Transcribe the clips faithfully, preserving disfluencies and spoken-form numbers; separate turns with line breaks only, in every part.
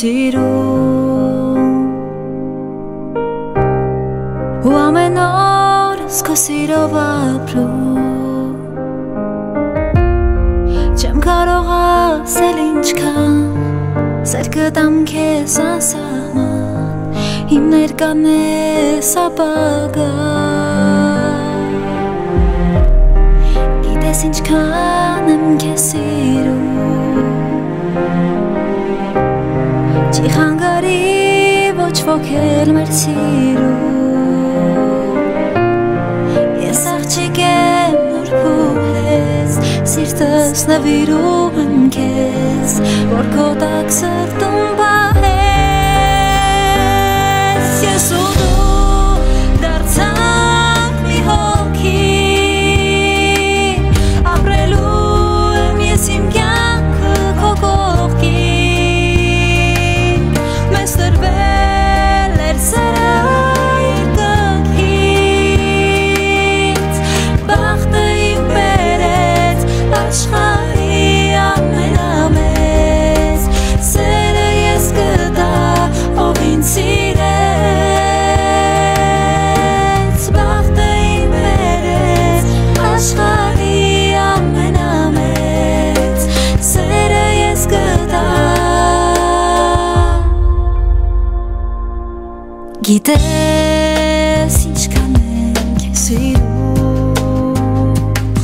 սիրում ու ամեն օր սկո սիրով ապրում չեմ կարող ասել ինչքան սեր կտամ քեզ անսահման իմ ներկան ես ապագա գիտես ինչքան եմ քեզ սիրում չի խանգարի ոչ ոք էլ մեր սիրում ես աղջիկ եմ նորբում ես սիրտս նվիրում եմ քեզ որ քո տակ սրտում պահես ես ու դու դարձանք մի հոգի ապրելու եմ ես իմ կյանքը քո կողքին մեզ տրվել էր սերը երկնքից բախտը իմ բերեց աշխարհի ամենամեծ սերը ես գտա ով ինձ սիրեց բախտը իմ բերեց աշխարհի ամենամեծ սերը ես գտա գիտես ինչքան եմ քեզ սիրում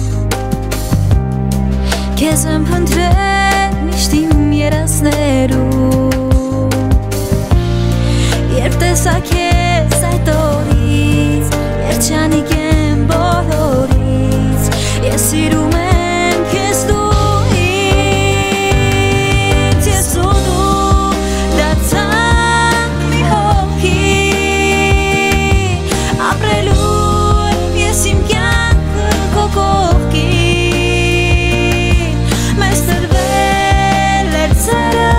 քեզ եմ փնտրել միշտ իմ երազներում երբ տեսա քեզ այդ օրից երջանիկ եմ բոլորից ես սիրում եմ քեզ դու ինձ ես ու դու դարձանք մի հոգի ապրելու եմ ես իմ կյանքը քո կողքին մեզ տրվել էր սերը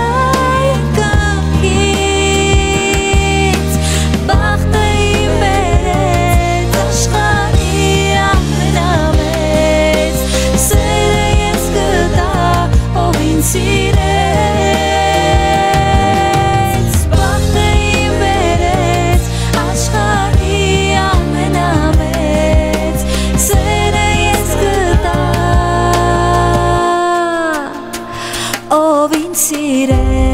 երկնքից բախտը իմ բերեց աշխարհի ամենամեծ սերը ես գտա ով ինձ սիրեց բախտը իմ բերեց աշխարհի ամենամեծ սերը ես գտա ով ինձ սիրեց